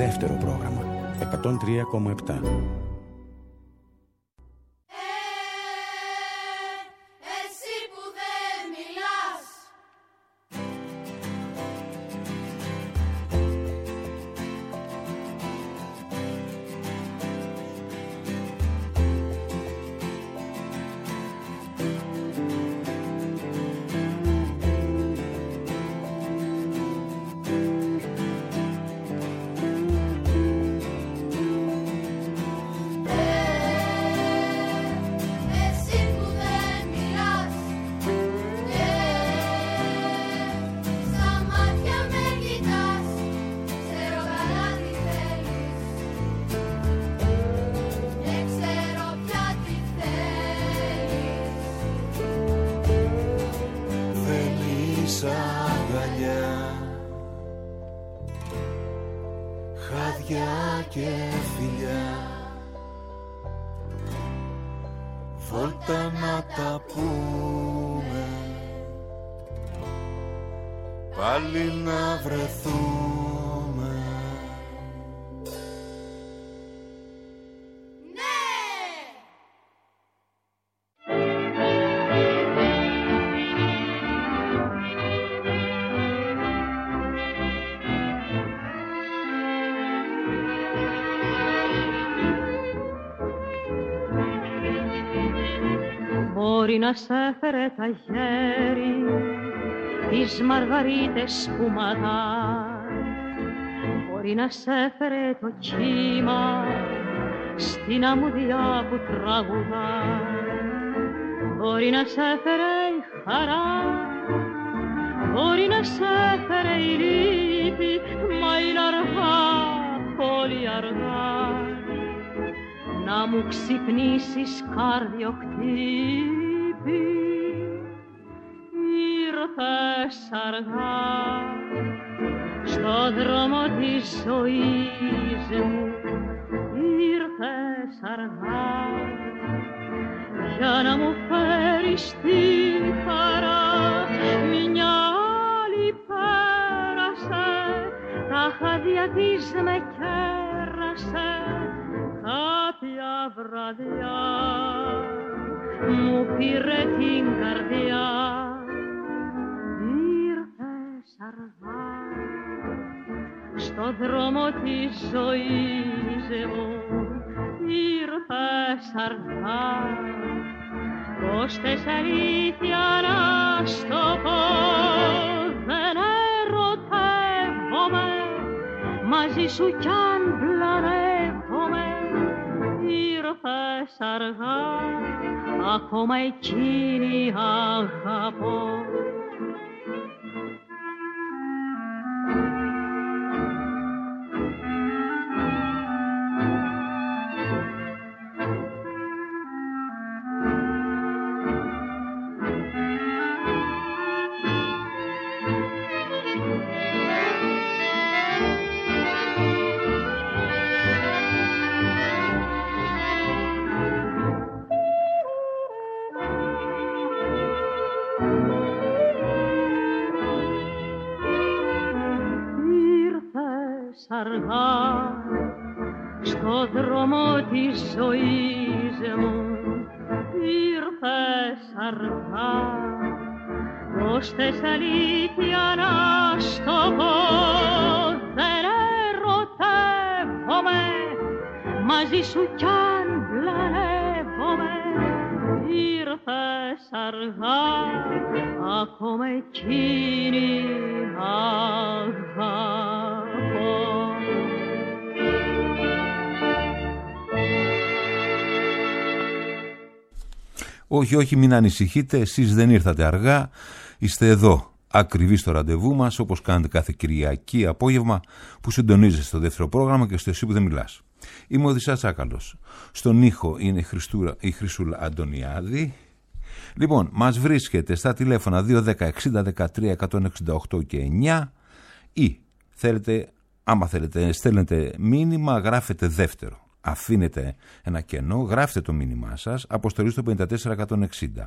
δεύτερο πρόγραμμα 103,7. Μπορεί να σ' έφερε τα χέρι τις μαργαρίτες που ματάει, μπορεί να σ' έφερε το κύμα στην αμμουδιά που τραγουδάει, μπορεί να σ' έφερε η χαρά, μπορεί να σ' έφερε η λύπη, μα είναι αργά, πολύ αργά να μου ξυπνήσεις καρδιοχτύπη. Ήρθες αργά στο δρόμο της ζωής μου, ήρθες αργά για να μου φέρεις τη χαρά. Μια άλλη πέρασε, τα χάδια της με κέρασε, κάποια βραδιά μου πήρε την καρδιά. Ήρθες αργά στο δρόμο της ζωής μου, ήρθες αργά. Πώς θες αλήθεια να στο πω, δεν ερωτεύομαι, μαζί σου κι αν πλανεύομαι. Ήρθες αργά, ακόμα εκείνη αγαπώ. Αργά στο δρόμο της ζωής μου, ήρθες αργά. Πώς θες αλήθεια να στο πω, δεν ερωτεύομαι, μαζί σου κι αν πλανεύομαι. Ήρθες αργά, ακόμα εκείνη αγαπώ. Όχι, όχι, μην ανησυχείτε, εσείς δεν ήρθατε αργά, είστε εδώ, ακριβείς στο ραντεβού μας, όπως κάνετε κάθε Κυριακή απόγευμα που συντονίζεστε στο δεύτερο πρόγραμμα και στο Εσύ που δεν μιλάς. Είμαι ο Δησάς Άκαλος. Στον ήχο είναι η Χρυσούλα Αντωνιάδη. Λοιπόν, μας βρίσκεται στα τηλέφωνα 210-60-13-168 και 9 ή άμα θέλετε, στέλνετε μήνυμα, γράφετε δεύτερο. Αφήνετε ένα κενό, γράφτε το μήνυμά σας, αποστολή στο 54160.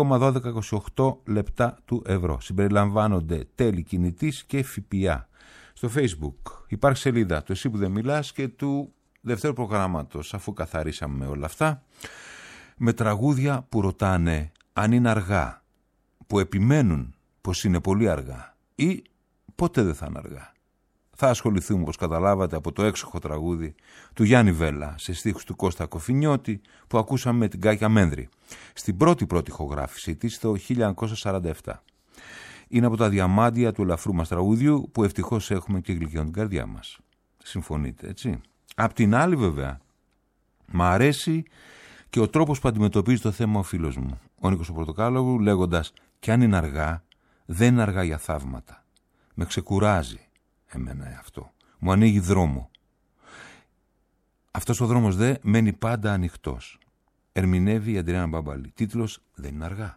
0,1228 λεπτά του ευρώ. Συμπεριλαμβάνονται τέλη κινητής και ΦΠΑ. Στο Facebook υπάρχει σελίδα του Εσύ που δεν μιλάς και του δευτέρου προγράμματος, αφού καθαρίσαμε όλα αυτά, με τραγούδια που ρωτάνε αν είναι αργά, που επιμένουν πως είναι πολύ αργά ή ποτέ δεν θα είναι αργά. Θα ασχοληθούμε, όπως καταλάβατε, από το έξοχο τραγούδι του Γιάννη Βέλλα σε στίχους του Κώστα Κοφινιώτη που ακούσαμε με την Κάκια Μένδρη στην πρώτη ηχογράφησή της το 1947. Είναι από τα διαμάντια του ελαφρού μας τραγουδιού που ευτυχώς έχουμε και γλυκιών την καρδιά μας. Συμφωνείτε, έτσι? Απ' την άλλη, βέβαια, μ' αρέσει και ο τρόπος που αντιμετωπίζει το θέμα ο φίλος μου, ο Νίκος ο Πορτοκάλογλου, λέγοντας «Κι αν είναι αργά, δεν είναι αργά για θαύματα». Με ξεκουράζει εμένα αυτό. Μου ανοίγει δρόμο. Αυτός ο δρόμος δε μένει πάντα ανοιχτός. Ερμηνεύει η Αντριάννα Μπαμπαλή. Τίτλος «Δεν είναι αργά».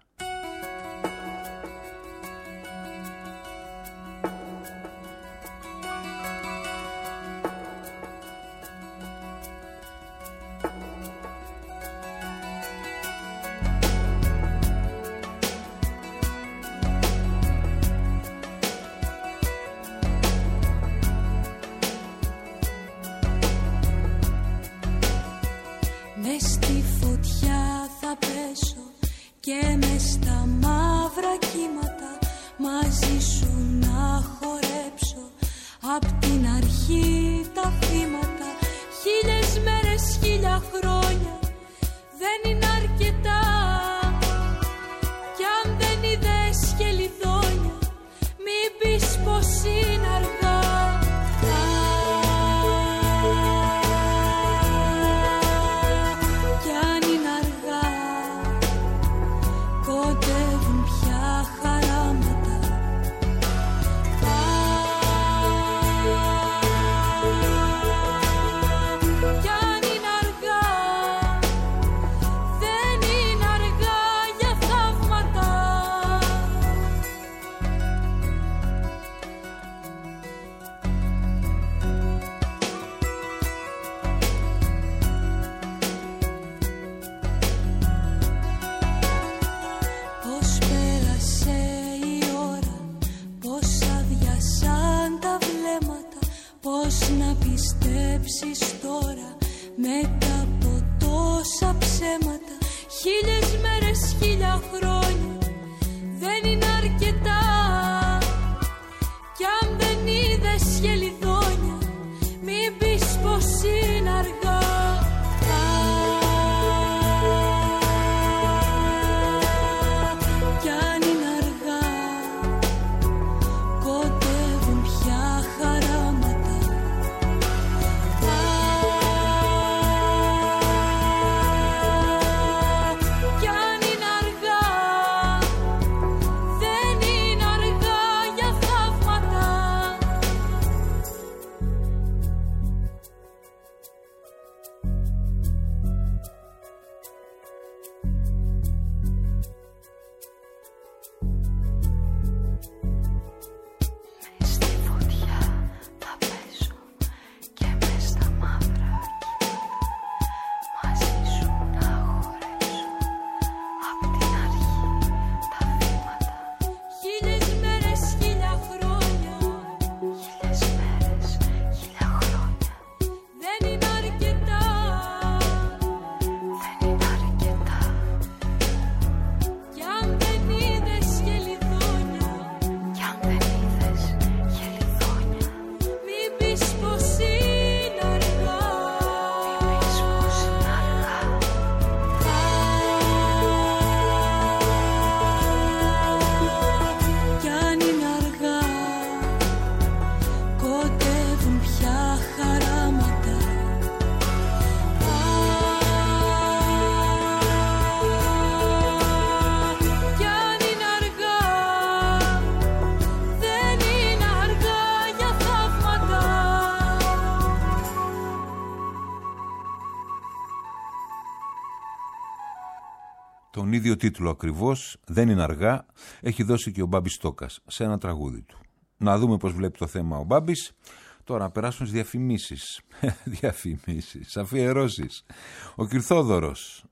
Τον ίδιο τίτλο ακριβώς, «Δεν είναι αργά», έχει δώσει και ο Μπάμπης Στόκας σε ένα τραγούδι του. Να δούμε πώς βλέπει το θέμα ο Μπάμπης. Τώρα να περάσουμε στις διαφημίσεις. Διαφημίσεις, αφιερώσεις. Ο Κυρθόδωρος,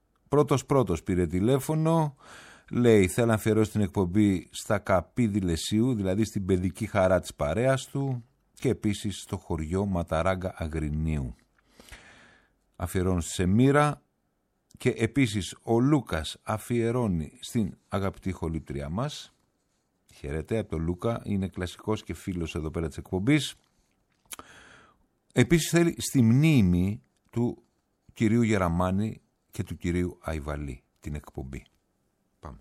πρώτος πήρε τηλέφωνο. Λέει, θέλω να αφιερώσει την εκπομπή στα Καπίδη Λεσίου, δηλαδή στην παιδική χαρά της παρέας του. και επίσης στο χωριό Ματαράγκα Αγρινίου. Αφιερώνω στη Σεμίρα και επίσης ο Λούκας αφιερώνει στην αγαπητή χολύπτρια μας. Χαιρετέ από τον Λούκα, είναι κλασικός και φίλος εδώ πέρα της εκπομπής. Επίσης θέλει στη μνήμη του κυρίου Γεραμάνη και του κυρίου Αϊβαλή την εκπομπή. Πάμε.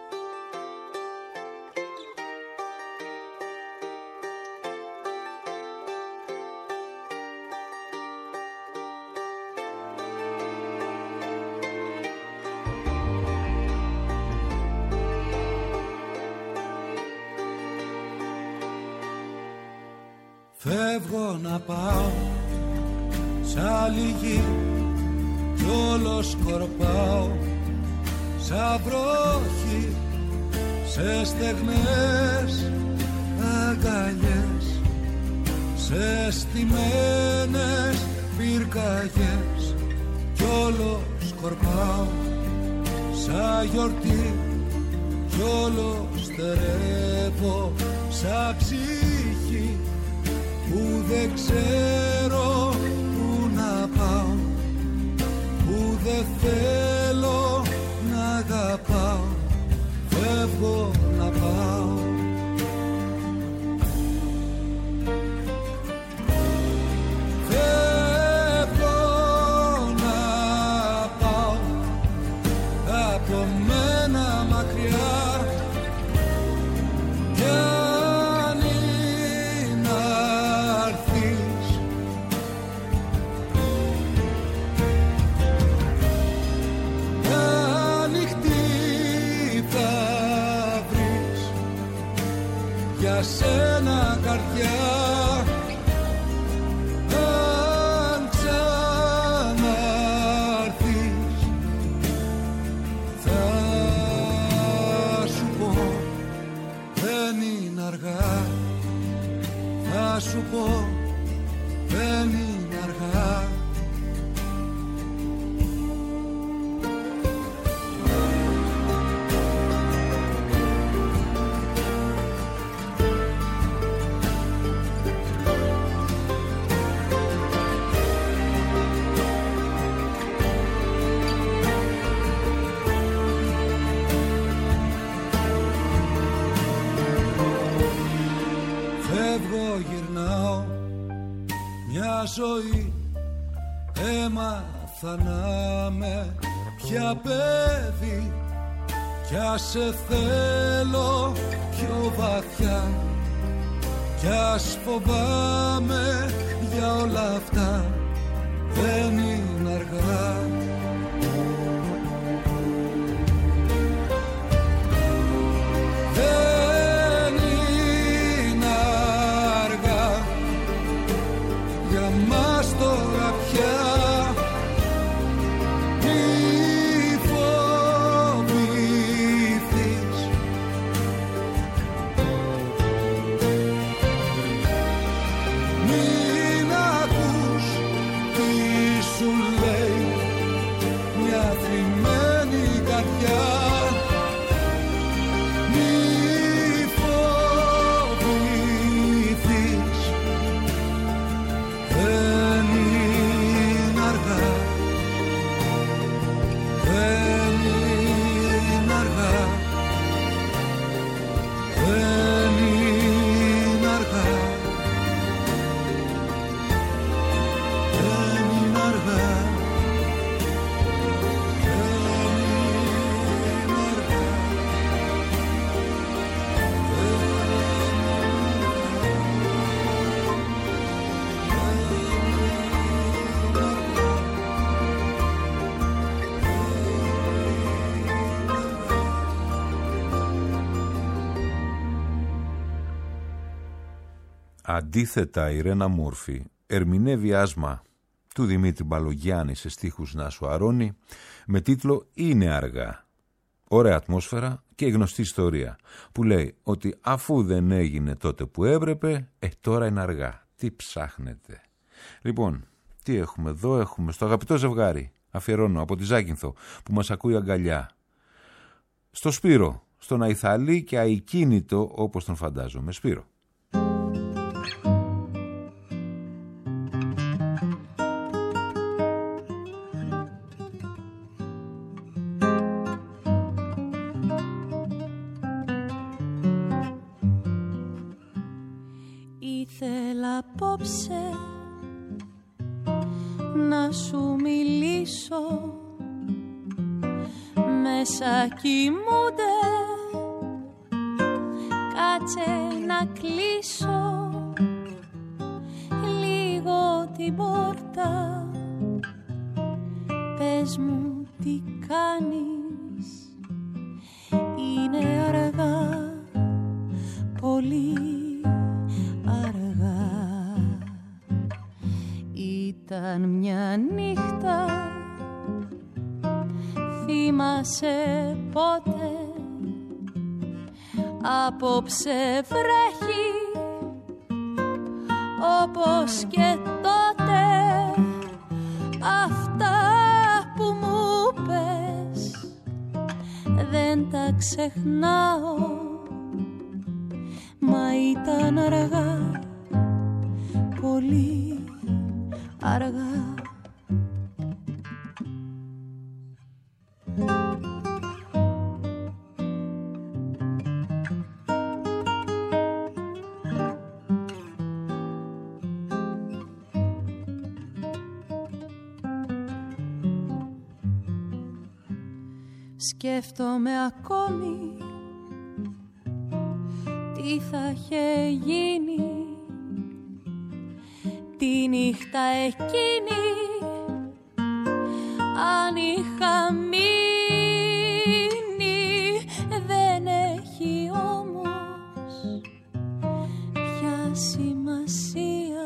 Φεύγω να πάω σ' άλλη γη κι όλο σκορπάω σαν βρόχη σε στεγνές αγκαλιές, σε στημένες πυρκαγιές κι όλο σκορπάω σαν γιορτή κι όλο στερεύω σαν ψυχή που δεν ξέρω που να πάω, που δεν θέλω να αγαπάω, φεύγω να πάω. Φεύγω να πάω από μένα μακριά. Για σένα καρδιά, αν ξαναρθείς θα σου πω δεν είναι αργά, θα σου πω δεν είναι αργά. Γυρνάω μια ζωή, έμαθα να με πια παιδί κι ας σε θέλω πιο βαθιά κι ας φοβάμαι για όλα αυτά, δεν είναι αργά. Μας τώρα πια μη φοβηθείς, μην ακούς τι σου λέει μια θλιμμένη καρδιά. Μη φοβηθείς, δεν είναι αργά, δεν είναι αργά, δεν είναι αργά, δεν είναι αργά, Αντίθετα, η Ρένα Μούρφη ερμηνεύει άσμα του Δημήτρη Μπαλογιάννη σε στίχους Νάσου Αρώνη με τίτλο «Είναι αργά». Ωραία ατμόσφαιρα και γνωστή ιστορία που λέει ότι αφού δεν έγινε τότε που έπρεπε, τώρα είναι αργά. Τι ψάχνετε? Λοιπόν, τι έχουμε εδώ? Έχουμε στο αγαπητό ζευγάρι, αφιερώνω από τη Ζάκυνθο που μας ακούει αγκαλιά, στο Σπύρο, στον αϊθαλή και αικίνητο όπως τον φαντάζομαι. Σπύρο. Ήθελα απόψε να σου μιλήσω, μέσα κοιμούνται, κάτσε να κλείσω λίγο την πόρτα. Πες μου τι κάνεις, είναι αργά, πολύ αργά. Ήταν μια νύχτα, θυμάσαι πότε, απόψε βρέχει όπως και τότε. Αυτά που μου πες δεν τα ξεχνάω, μα ήταν αργά, πολύ αργά. Σκέφτομαι ακόμη τι θα είχε γίνει τη νύχτα εκείνη, αν είχα μείνει. Δεν έχει όμως πια σημασία,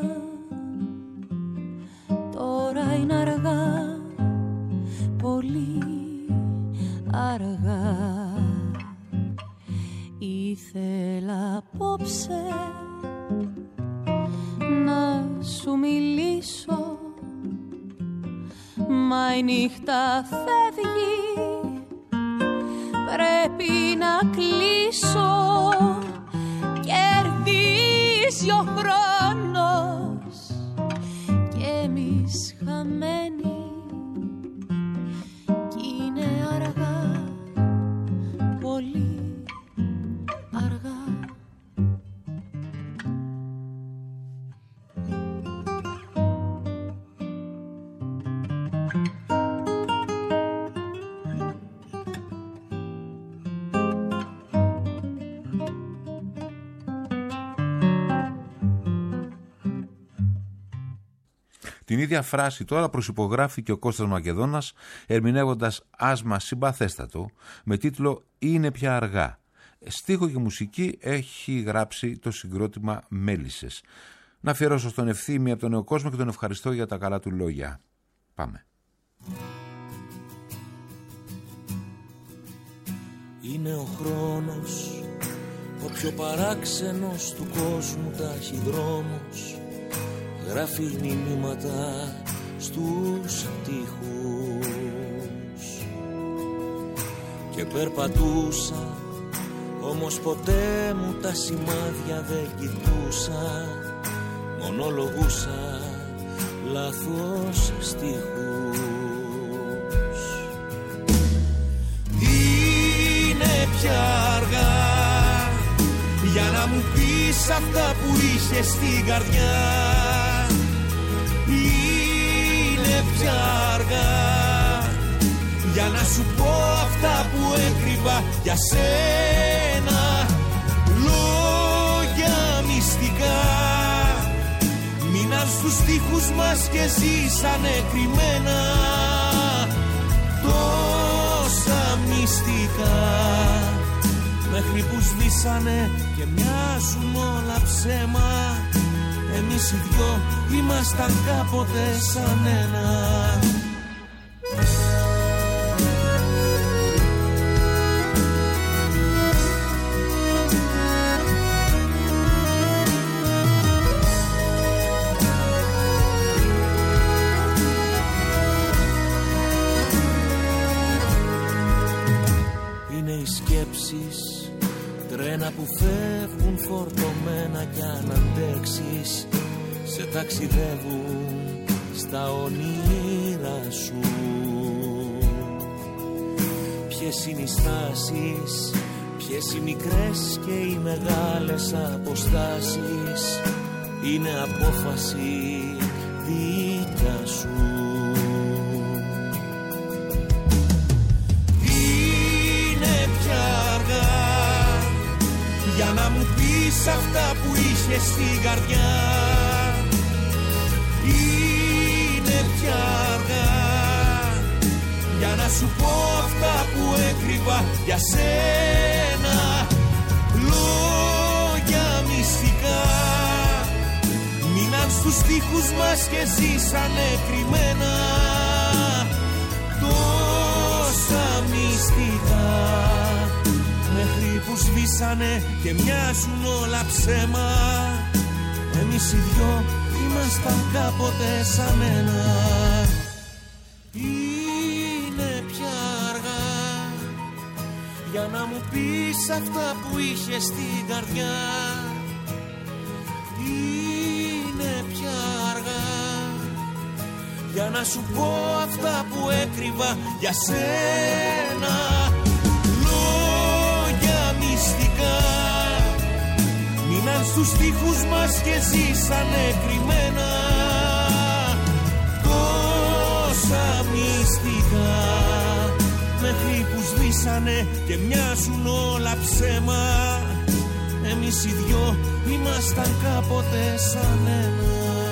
τώρα είναι αργά, πολύ αργά. Ήθελα απόψε να σου μιλήσω, μα η νύχτα φεύγει, πρέπει να κλείσω. Κερδίζει ο χρόνος και εμείς χαμένοι, κι είναι αργά, πολύ αργά. Την ίδια φράση τώρα προσυπογράφει και ο Κώστας Μακεδόνας, ερμηνεύοντας άσμα συμπαθέστατο με τίτλο «Είναι πια αργά». Στίχο και μουσική έχει γράψει το συγκρότημα Μέλισσες. Να αφιερώσω στον Ευθύμη από τον Νέο Κόσμο και τον ευχαριστώ για τα καλά του λόγια. Πάμε. Είναι ο χρόνος, ο πιο παράξενος του κόσμου ταχυδρόμος. Γράφει μηνύματα στους τοίχους και περπατούσα, όμως ποτέ μου τα σημάδια δεν κοιτούσα, μονολογούσα λάθος στίχους. Είναι πια αργά για να μου πεις αυτά που είχες στην καρδιά. Είναι πια αργά για να σου πω αυτά που έκρυβα για σένα. Λόγια μυστικά μείναν στους στίχους μας και ζήσανε κρυμμένα. Τόσα μυστικά μέχρι που σβήσανε και μοιάζουν όλα ψέμα. Εμείς οι δυο ήμασταν κάποτε σαν ένα. Είναι οι σκέψεις, τρένα που φεύγουν φορτωμένα κι αν αντέξεις σε ταξιδεύουν στα όνειρά σου. Ποιες είναι οι στάσεις, ποιες οι μικρές και οι μεγάλες αποστάσεις. είναι απόφαση δικιά σου. Είναι πια αργά για να μου πεις αυτά που είχες στην καρδιά. Είναι πια αργά για να σου πω αυτά που έκρυβα για σένα. Λόγια μυστικά μείναν στους τοίχους μας και ζήσανε κρυμμένα. Τόσα μυστικά μέχρι που σβήσανε και μοιάζουν όλα ψέμα. Εμείς οι δυο ήμασταν κάποτε σαν ένα. Είναι πια αργά για να μου πεις αυτά που είχες στην καρδιά. Είναι πια αργά για να σου πω αυτά που έκρυβα για σένα. Λόγια μυστικά μείναν στους τοίχους μας και ζήσανε κρυμμένα. Τόσα μυστικά μέχρι που σβήσανε και μοιάζουν όλα ψέμα. Εμείς οι δυο ήμασταν κάποτε σαν ένα.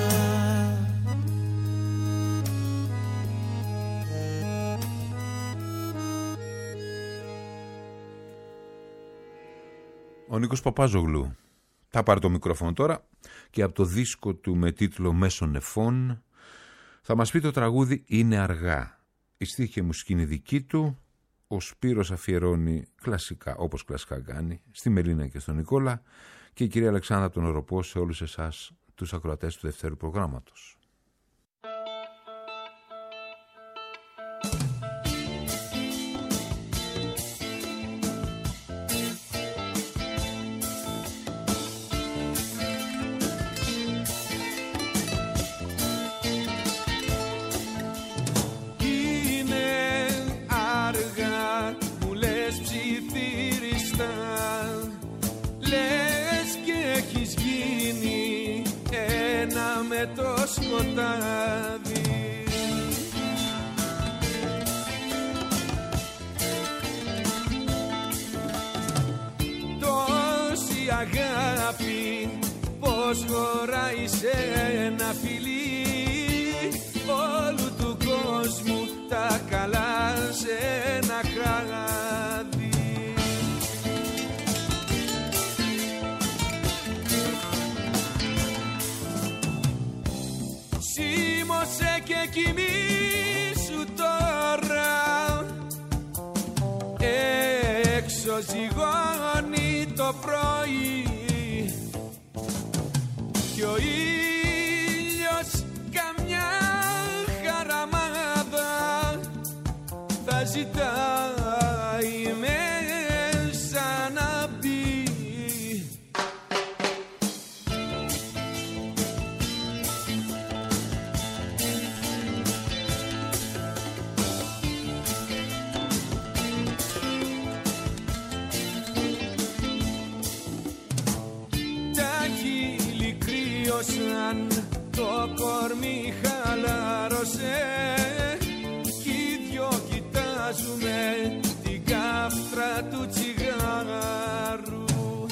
Ο Νίκος Παπάζογλου θα πάρει το μικρόφωνο τώρα και από το δίσκο του με τίτλο «Μέσω νεφών» θα μας πει το τραγούδι «Είναι αργά». Η στίχη και μουσική είναι δική του. Ο Σπύρος αφιερώνει κλασικά, όπως κλασικά κάνει, στη Μελίνα και στον Νικόλα, και η κυρία Αλεξάνδρα τον Οροπό σε όλους εσάς τους ακροατές του δευτέρου προγράμματος. Το σκοτάδι τόση αγάπη πως χωράει σε ένα φιλί όλου του κόσμου τα καλά σε ένα χάδι. Σίμωσε και κοιμήσου τώρα, έξω ζυγώνει το πρωί κι ο ήλιος καμιά χαραμάδα θα ζητάει μέσα να μπει. Σαν το κορμί χαλάρωσε κι οι δυο κοιτάζουμε την κάφτρα του τσιγάρου.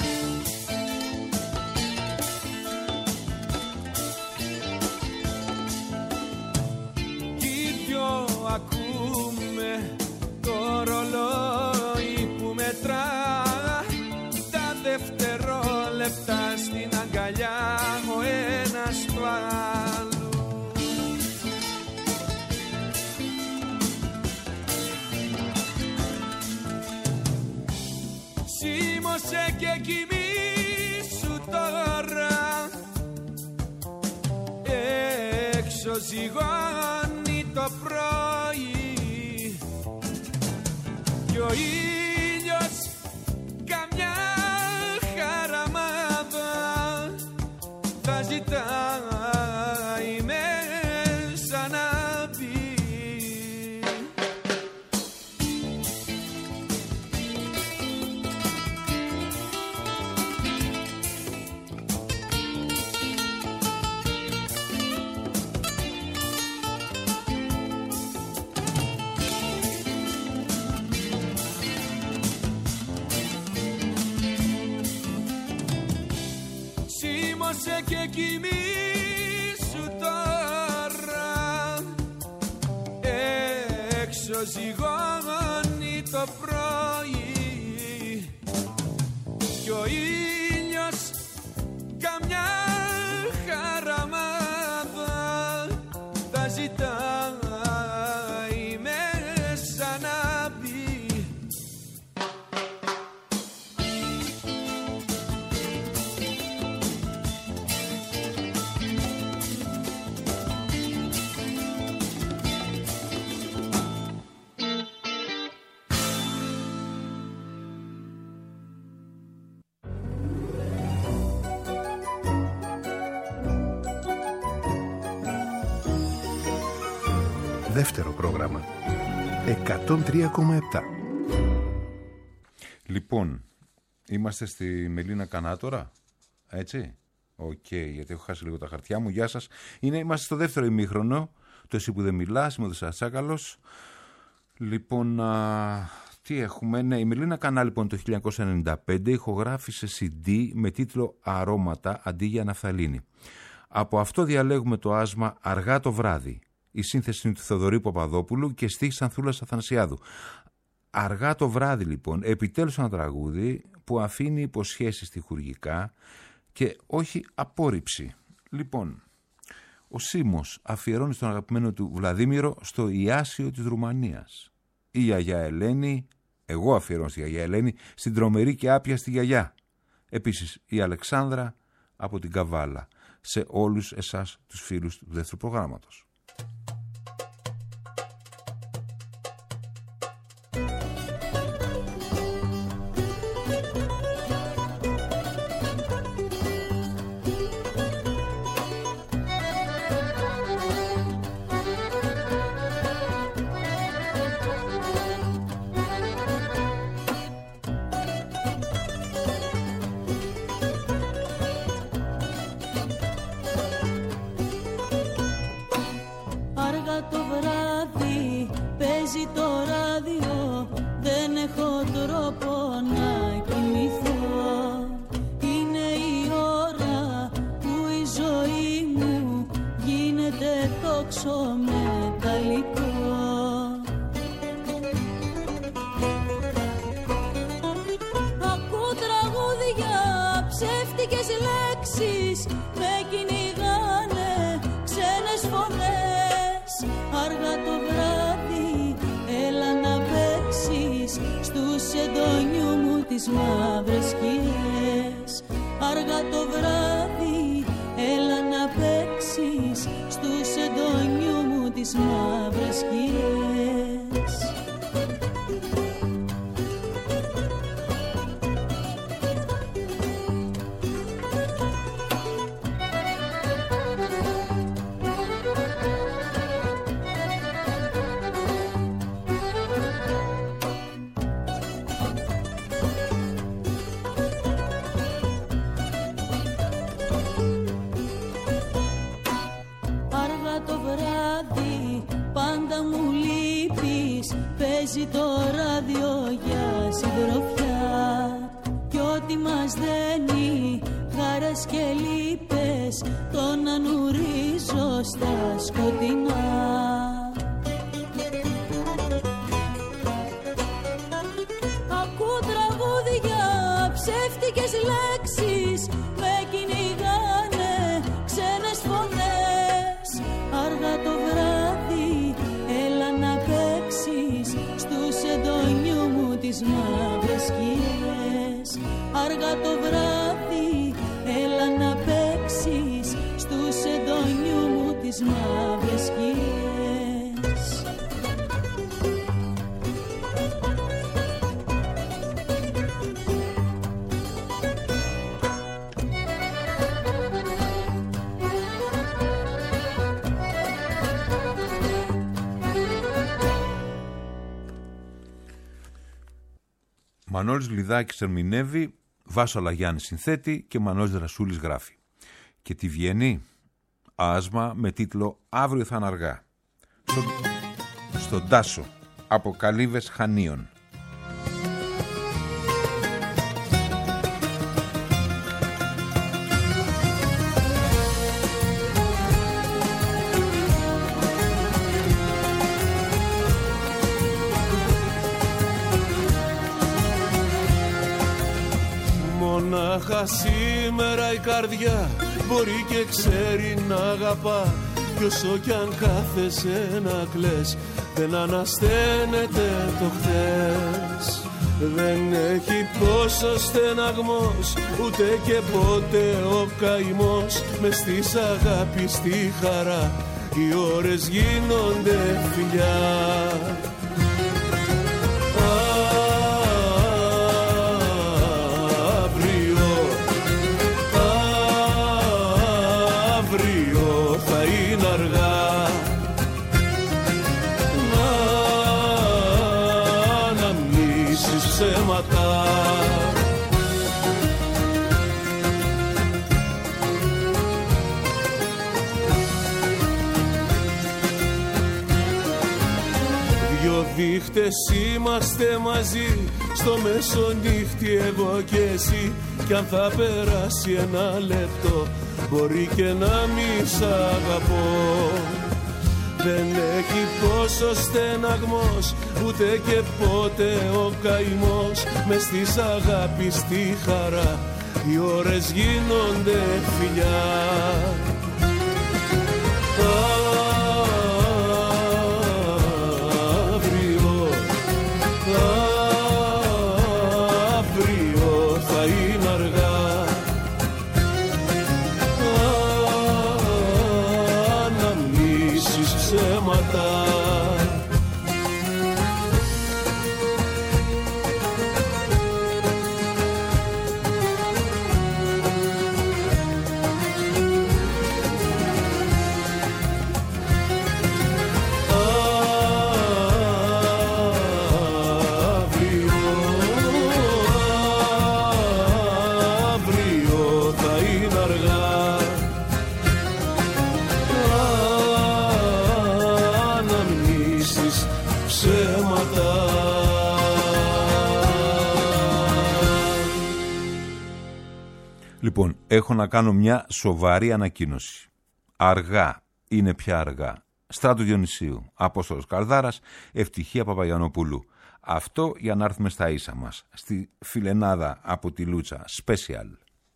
Κι οι δυο ακούμε το ρολόι που μετρά τα δευτερόλεπτα στην αγκαλιά ο ένας του άλλου. Σίμωσε και κοιμήσου τώρα, έξω ζυγώνει το πρωί κι ο ήλιος καμιά χαραμάδα θα ζητάει μέσα να μπει. Θύμωσε και κοιμήσου τώρα, έξω ζυγώνει το πρωί κι ο ήλιος καμιά χαραμάδα τα ζητάει μέσα να μπει. Δεύτερο πρόγραμμα 103,7. Λοιπόν, είμαστε στη Μελίνα Κανάτορα, έτσι. Οκ, γιατί έχω χάσει λίγο τα χαρτιά μου. Γεια σας. Είμαστε στο δεύτερο ημίχρονο. Το Εσύ που δεν μιλάς, είμαι ο Δεσσατσάκαλος. Λοιπόν, τι έχουμε. Ναι, η Μελίνα Κανά λοιπόν το 1995 ηχογράφησε CD με τίτλο «Αρώματα» αντί για ναφθαλίνη. Από αυτό διαλέγουμε το άσμα «Αργά το βράδυ». Η σύνθεση είναι του Θεοδωρή Παπαδόπουλου και στίχης Ανθούλας Αθανασιάδου. Αργά το βράδυ λοιπόν, επιτέλους ένα τραγούδι που αφήνει υποσχέσεις στιχουργικά και όχι απόρριψη. Λοιπόν, ο Σίμος αφιερώνει στον αγαπημένο του Βλαδίμηρο στο Ιάσιο της Ρουμανίας. Η γιαγιά Ελένη, εγώ αφιερώνω στη γιαγιά Ελένη, στην τρομερή και άπιαστη γιαγιά. Επίσης η Αλεξάνδρα από την Καβάλα. Σε όλους εσάς τους φίλους του δεύτερου προγράμματος. Αργά το βράδυ, έλα να παίξεις στους εντόνιου μου τις μαύρες σκιές. Παίζει το ράδιο για συντροφιά κι ό,τι μας δένει χαρές και λύπες τον ανουρίζω στα σκοτεινά. Ακού τραγούδια, ψεύτικες λέξεις με κυνηγάνε ξένες φωνές. Αργά το βράδυ, έλα να παίξεις στους εντόνιου μου τις μαύρες σκιές. Αργά το βράδυ, έλα να παίξεις στους εντόνιου μου τις μαύρες σκιές. Μανώλης Λιδάκης ερμηνεύει, Βάσο Αλαγιάννης συνθέτει και Μανώλης Δρασούλης γράφει. Και τι βγαίνει? Άσμα με τίτλο «Αύριο θα είναι αργά». Στον Τάσο, από Καλύβες Χανίων. Αλλά σήμερα η καρδιά μπορεί και ξέρει να αγαπά, κι όσο κι αν κάθεσαι να κλαις, δεν ανασταίνεται το χθες. Δεν έχει τόσο στεναγμός, ούτε και ποτέ ο καημός. Μες της αγάπης τη χαρά οι ώρες γίνονται φιλιά. Αύριο θα είναι αργά να αναμνήσεις ψέματα. Δυο δείχτες είμαστε μαζί, στο μεσονύχτη εγώ και εσύ. Κι αν θα περάσει ένα λεπτό, μπορεί και να μη σ' αγαπώ. Δεν έχει τόσο στεναγμός, ούτε και ποτέ ο καημός. Μες της αγάπης τη χαρά οι ώρες γίνονται φιλιά. Αύριο θα είναι αργά αναμνήσεις ψέματα. Λοιπόν, έχω να κάνω μια σοβαρή ανακοίνωση. Αργά, είναι πια αργά. Στράτου Διονυσίου, Απόστολος Καρδάρας, Ευτυχία Παπαγιαννοπούλου. Αυτό για να έρθουμε στα ίσα μας. Στη φιλενάδα από τη Λούτσα, Special.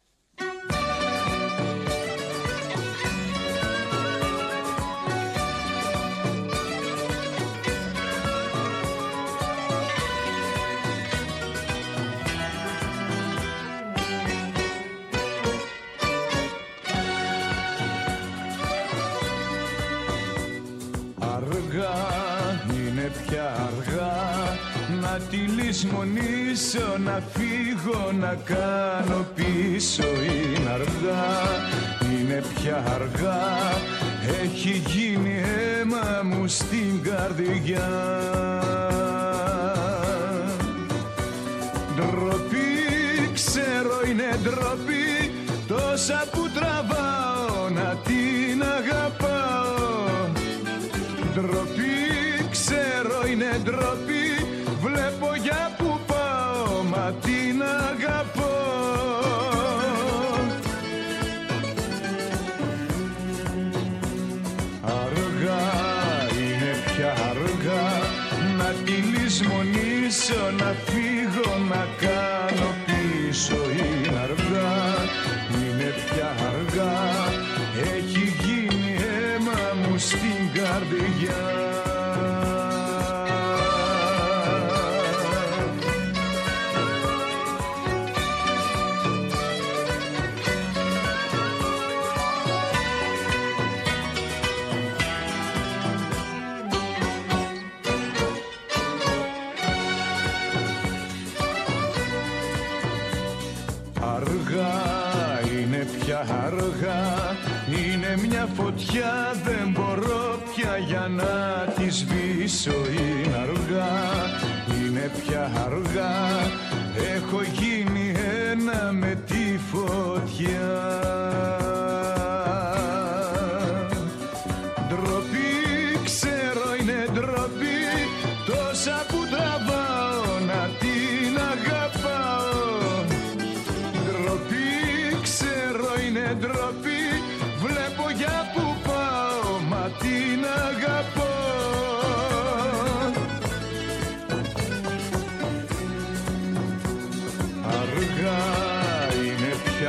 Είναι πια αργά να τη λησμονήσω, να φύγω, να κάνω πίσω. Είναι αργά, είναι πια αργά, έχει γίνει αίμα μου στην καρδιά. Ντροπή, ξέρω είναι ντροπή, τόσα που τραβάω να την αγαπάω. Ντροπή, ξέρω είναι ντροπή, βλέπω για που πάω, μα την αγαπώ. Αργά, είναι πια αργά, να τη λησμονήσω, να φύγω, να κάνω πίσω. Είναι αργά, είναι πια αργά, έχει γίνει αίμα μου στην καρδιά. Αργά, είναι μια φωτιά, δεν μπορώ πια για να τη σβήσω. Είναι αργά, είναι πια αργά, έχω γίνει ένα με τη φωτιά. Ντροπή, ξέρω είναι ντροπή, τόσα που τραβάω να την αγαπάω. Ντροπή, ξέρω είναι ντροπή, βλέπω για που πάω, μα την αγαπώ. Αργά, είναι πια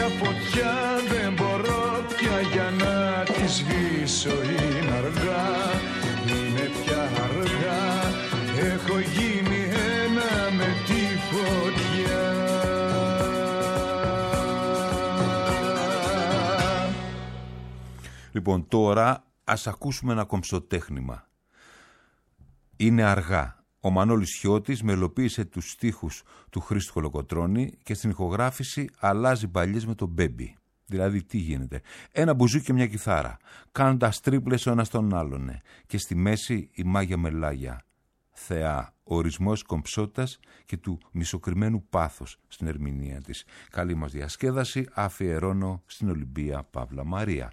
φωτιά δεν μπορώ πια για να τη σβήσω. Είναι αργά, είναι πια αργά. Έχω γίνει ένα με τη φωτιά. Λοιπόν, τώρα ας ακούσουμε ένα κομψοτέχνημα. Είναι αργά. Ο Μανώλης Χιώτης μελοποίησε τους στίχους του Χρήστου Κολοκοτρώνη και στην ηχογράφηση αλλάζει παλιές με τον Μπέμπι. Δηλαδή τι γίνεται? Ένα μπουζούκι και μια κιθάρα, κάνοντας τρίπλες ο ένας τον άλλον. Και στη μέση η Μάγια Μελάγια. Θεά, ορισμός κομψότητας και του μισοκριμένου πάθους στην ερμηνεία της. Καλή μας διασκέδαση, αφιερώνω στην Ολυμπία Παύλα Μαρία.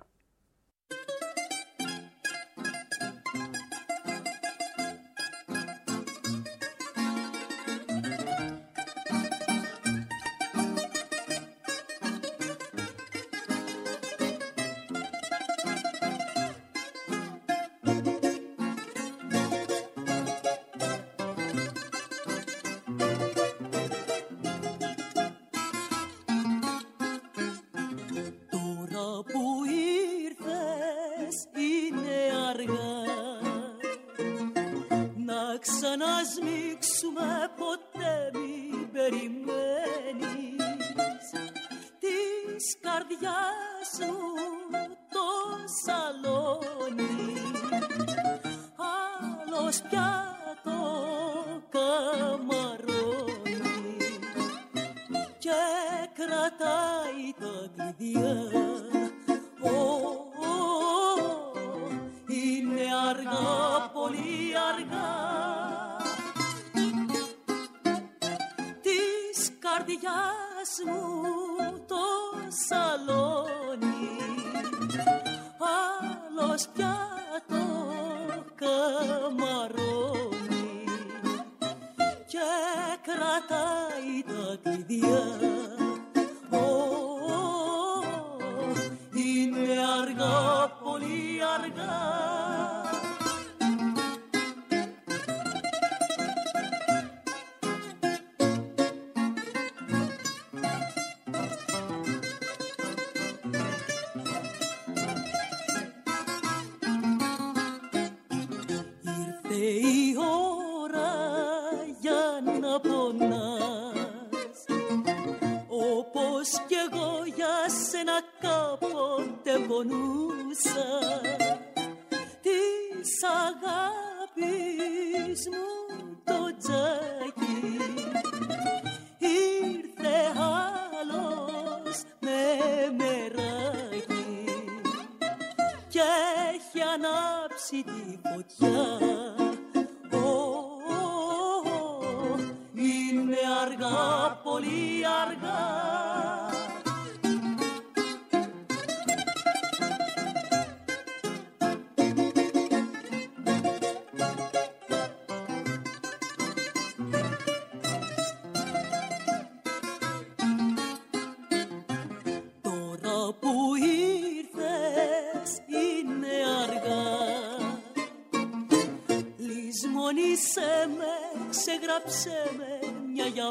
Ξεγράψε με μια για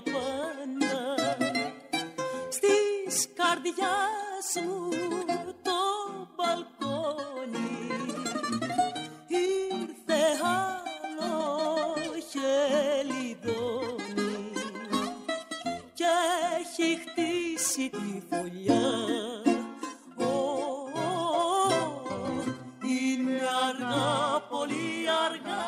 πάντα στις καρδιάς μου το μπαλκόνι. Ήρθε άλλο χελιδόνι και έχει χτίσει τη φωλιά. Είναι αργά, πολύ αργά.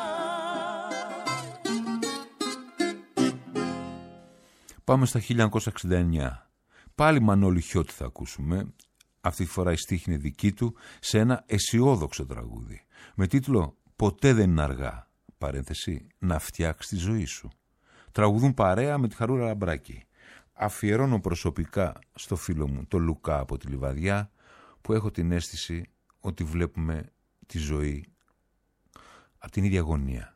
Πάμε στα 1969. Πάλι Μανώλη Χιώτη θα ακούσουμε. Αυτή τη φορά η στίχη είναι δική του σε ένα αισιόδοξο τραγούδι. Με τίτλο «Ποτέ δεν είναι αργά». Παρένθεση, να φτιάξεις τη ζωή σου. Τραγουδούν παρέα με τη Χαρούλα Λαμπράκη. Αφιερώνω προσωπικά στο φίλο μου, το Λουκά από τη Λιβαδιά, που έχω την αίσθηση ότι βλέπουμε τη ζωή από την ίδια γωνία.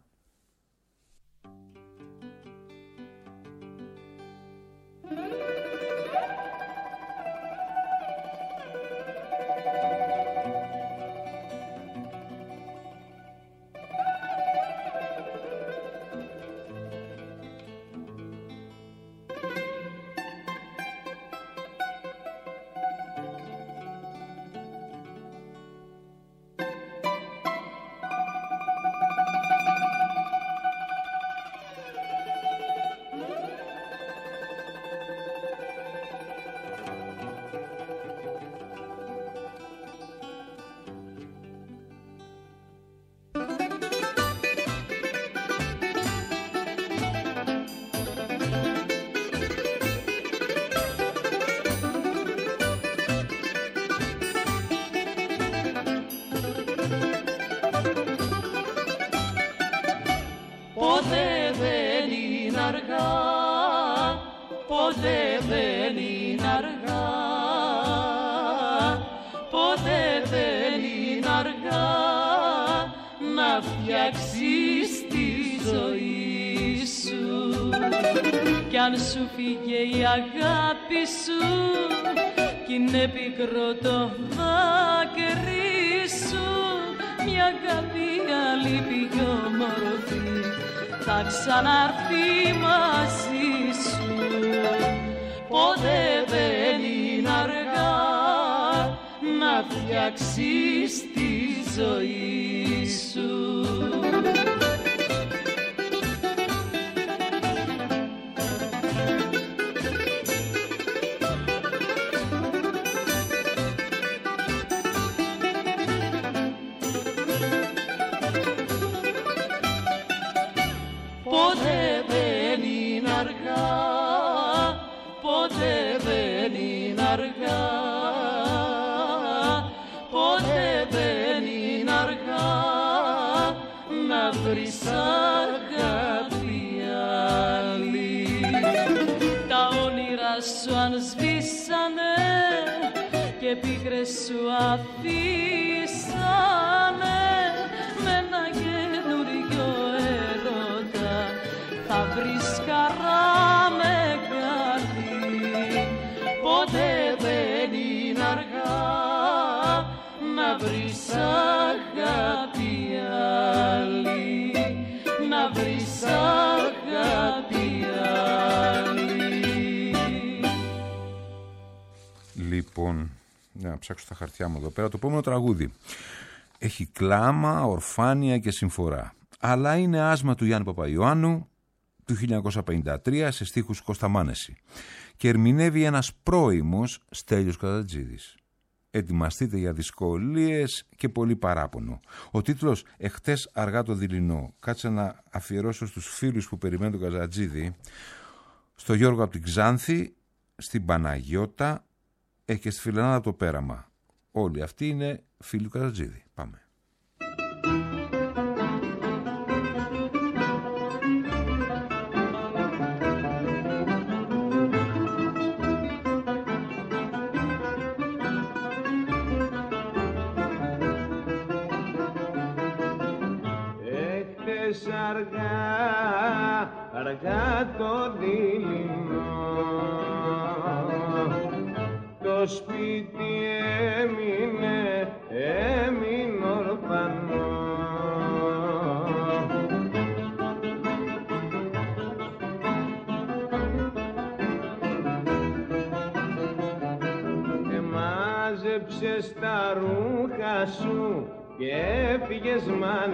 φτιάξεις τη ζωή σου. Κι αν σου φύγε η αγάπη σου κι είναι πικρό το δάκρυ σου, μια αγάπη άλλη πιο μορφή θα ξαναρθεί μαζί σου. Ποτέ δεν είναι αργά να φτιάξεις τη ζωή σου. Ποτέ δεν είναι αργά, ποτέ δεν είναι αργά, ποτέ δεν είναι αργά να βρεις αγάπη άλλη. Τα όνειρα σου αν σβήσανε και πίκρες σου αφήσανε, με ένα καινούριο έρωτα θα βρεις χαρά μεγάλη. Ποτέ δεν είναι αργά να βρεις αγάπη άλλη, να βρεις αγάπη άλλη. Λοιπόν, να ψάξω τα χαρτιά μου εδώ πέρα. Το επόμενο τραγούδι έχει κλάμα, ορφάνεια και συμφορά, αλλά είναι άσμα του Γιάννη Παπαϊωάννου του 1953 σε στίχους Κώστα Μάνεση και ερμηνεύει ένας πρώιμος Στέλιος Κατατζίδης. Ετοιμαστείτε για δυσκολίες και πολύ παράπονο. Ο τίτλος «Εχτες αργά το δειλινό». Κάτσε να αφιερώσω στους φίλους που περιμένουν τον Κατατζίδη, στο Γιώργο από την Ξάνθη, στην Παναγιώτα και στη Φιλενάδα από το Πέραμα. Όλοι αυτοί είναι φίλοι του Κατατζίδη. Πάμε. Έχτες αργά το δειλινό, το σπίτι έμεινε ορφανό. Μάζεψες τα ρούχα σου και έφυγες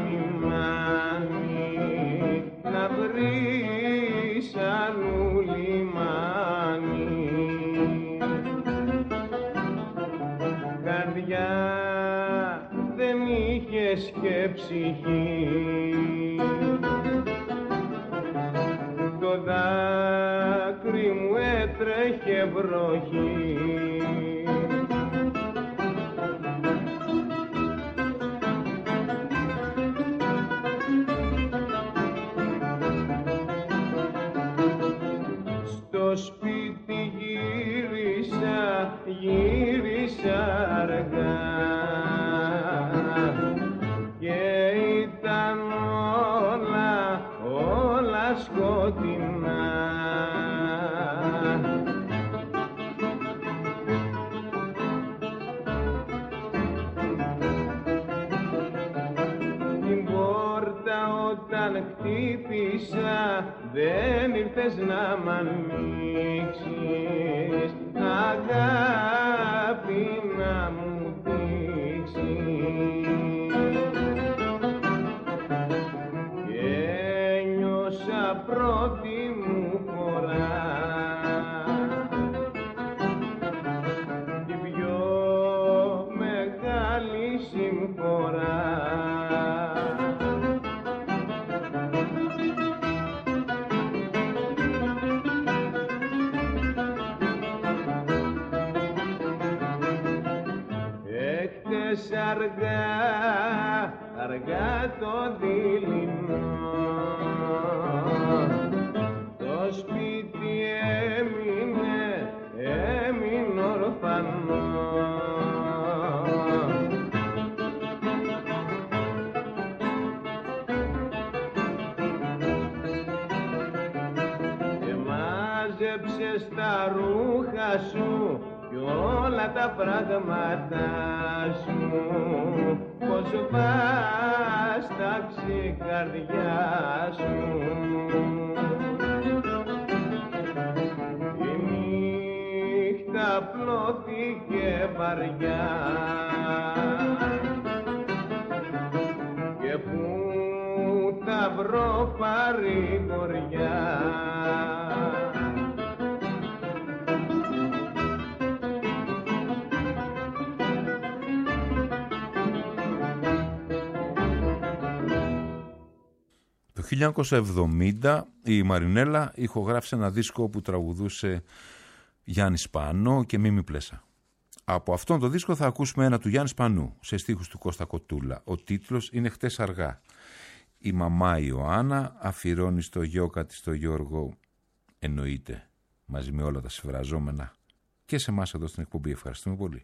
μάνι να βρεις αλλού λιμάνι. Καρδιά δεν είχες και ψυχή, το δάκρυ μου έτρεχε βροχή. Στο σπίτι γύρισα αργά και ήταν όλα σκοτεινά. Την πόρτα όταν χτύπησα δεν ήρθες να μ' ανοίξεις, αγάπη να μου δείξεις. Και ένιωσα πρώτη μου φορά την πιο μεγάλη συμφορά. Αργά το δειλινό, το σπίτι έμεινε ορφανό. στα ρούχα σου κι όλα τα πράγματα σου, πως βάσταξε η καρδιά σου. Η νύχτα πλώθηκε βαριά και πού θα βρω παρηγοριά. Το 1970 η Μαρινέλα ηχογράφησε ένα δίσκο που τραγουδούσε Γιάννη Σπανό και Μίμη Πλέσα. Από αυτόν το δίσκο θα ακούσουμε ένα του Γιάννη Σπανού σε στίχους του Κώστα Κοτούλα. Ο τίτλος είναι «Χτες αργά». Η μαμά Ιωάννα αφιερώνει στο γιώκα της το Γιώργο, εννοείται, μαζί με όλα τα συμφραζόμενα και σε εμάς εδώ στην εκπομπή. Ευχαριστούμε πολύ.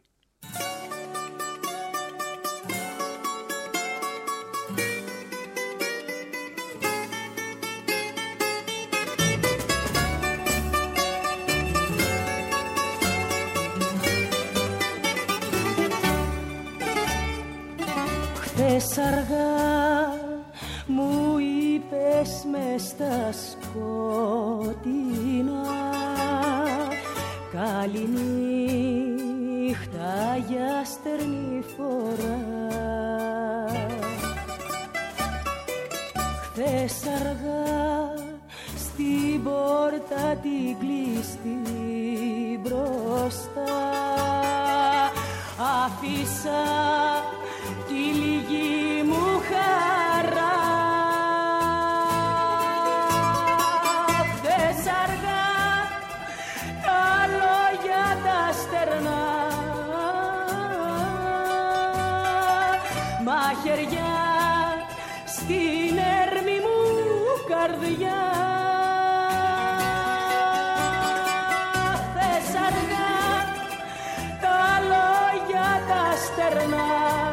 Χθες αργά μου είπες μες στα σκοτεινά, καληνύχτα για στερνή φορά. Χθες αργά στην πόρτα την κλειστή μπροστά άφησα τη λίγη μου χαρά. Χθες αργά τα λόγια τα στερνά, μαχαιριά στην έρμη μου καρδιά. Χθες αργά τα λόγια τα στερνά,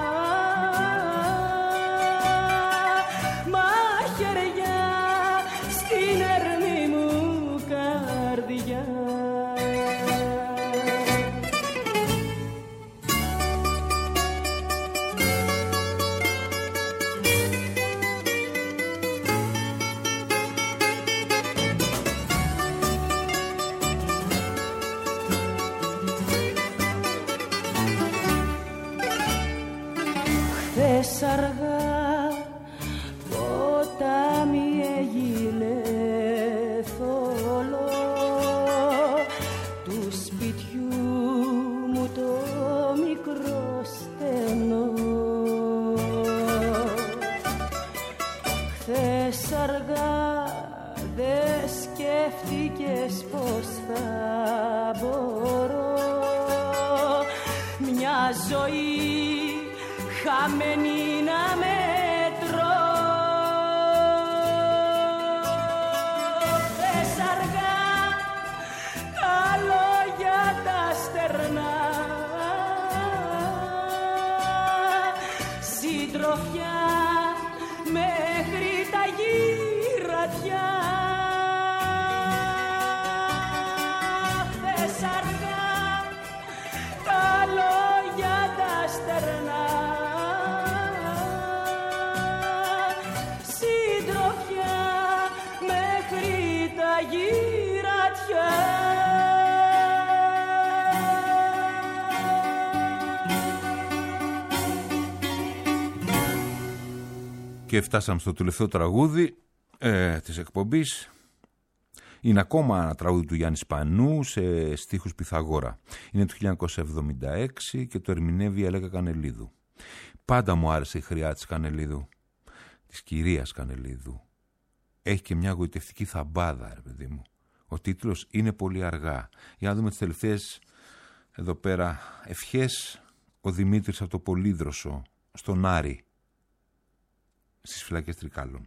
αργά ποτάμι έγινε θολό του σπιτιού μου το μικρό στενό. Χθες αργά δε σκέφτηκες πως θα μπορώ μια ζωή χαμένη να μετρώ. Χθες αργά τα λόγια τα στερνά, συντροφιά μέχρι τα γυρατιά. Χθες αργά τα λόγια τα στερνά, γυρατιά. Και φτάσαμε στο τελευταίο τραγούδι της εκπομπής. Είναι ακόμα ένα τραγούδι του Γιάννη Σπανού σε στίχους Πυθαγόρα. Είναι του 1976 και το ερμηνεύει η Αλέκα Κανελίδου. Πάντα μου άρεσε η χρειά της Κανελίδου, της κυρίας Κανελίδου. Έχει και μια γοητευτική θαμπάδα, ρε παιδί μου. Ο τίτλος είναι πολύ αργά. Για να δούμε τις τελευταίες εδώ πέρα ευχές. Ο Δημήτρης από το Πολύδροσο, στον Άρη, στις φυλακές Τρικάλων.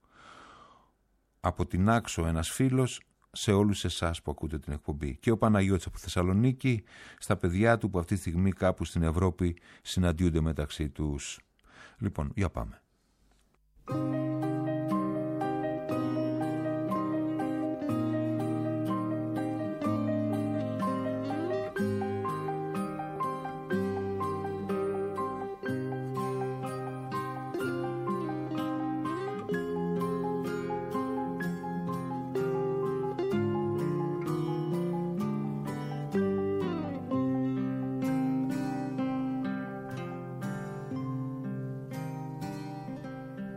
Από την Άξο ένας φίλος, σε όλους εσάς που ακούτε την εκπομπή. Και ο Παναγιώτης από Θεσσαλονίκη, στα παιδιά του που αυτή τη στιγμή κάπου στην Ευρώπη συναντιούνται μεταξύ τους. Λοιπόν, για πάμε.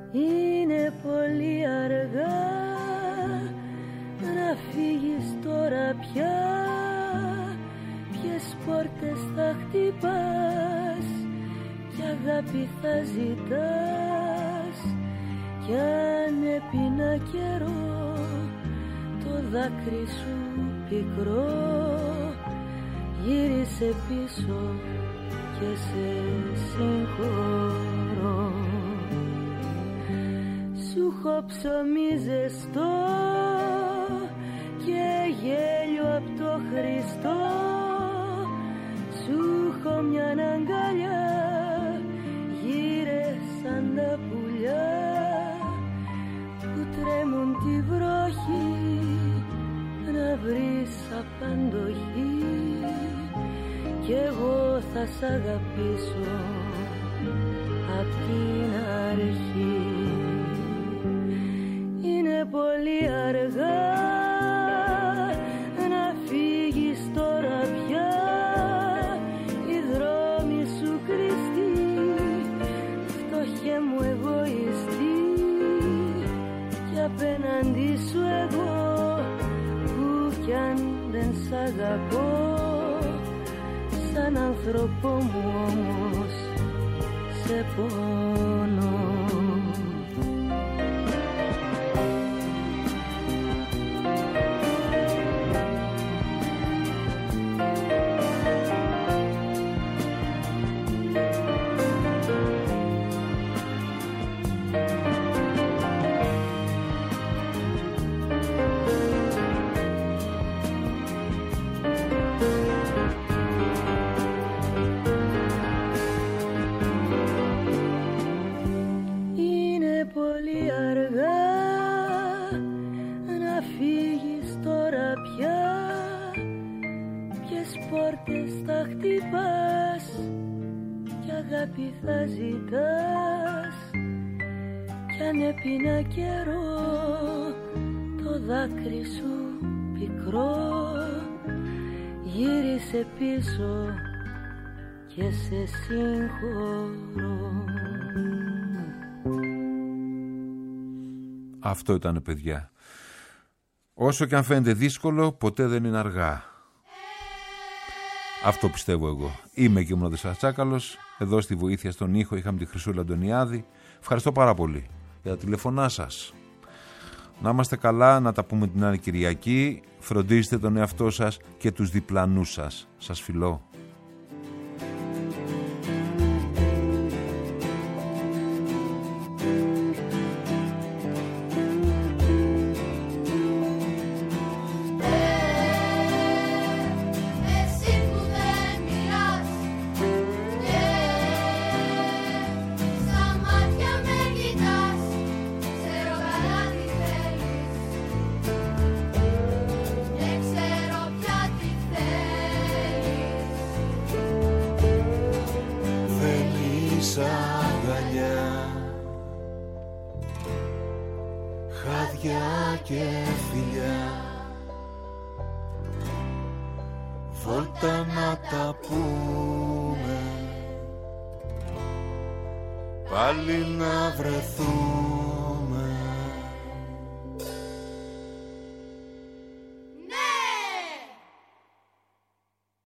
Είναι πολύ αργά να φύγεις τώρα πια. Ποιες πόρτες θα χτυπάς κι αγάπη θα ζητάς. Κι αν έπινα καιρό το δάκρυ σου πικρό, γύρισε πίσω και σε συγχωρώ. Σου έχω ψωμί ζεστό και γέλιο απ' το Χριστό. Σου έχω μια αγκαλιά γύρε σαν τα πουλιά που τρέμουν τη βροχή να βρεις απαντοχή. Κι εγώ θα σ' αγαπήσω απ' την αρχή. Είναι πολύ αργά να φύγεις τώρα πια. Οι δρόμοι σου κρυστοί, φτωχέ μου εγωιστή. Κι απέναντι σου εγώ που κι αν δεν σ' αγαπώ, σαν άνθρωπό μου όμως σε πόνο. Θα χτυπάς κι αγάπη θα ζητάς. Κι αν έπινα καιρό το δάκρυ σου πικρό, γύρισε πίσω και σε συγχωρώ. Αυτό ήταν, παιδιά. Όσο και αν φαίνεται δύσκολο, ποτέ δεν είναι αργά. Αυτό πιστεύω εγώ. Είμαι και ο Μονάδης Τσάκαλος. Εδώ στη βοήθεια στον ήχο είχαμε τη Χρυσούλα Αντωνιάδη. Ευχαριστώ πάρα πολύ για τα τηλεφωνά σας. Να είμαστε καλά, να τα πούμε την άλλη Κυριακή. Φροντίστε τον εαυτό σας και τους διπλανούς σας. Σας φιλώ. Βόλτα να τα πούμε, πάλι να βρεθούμε.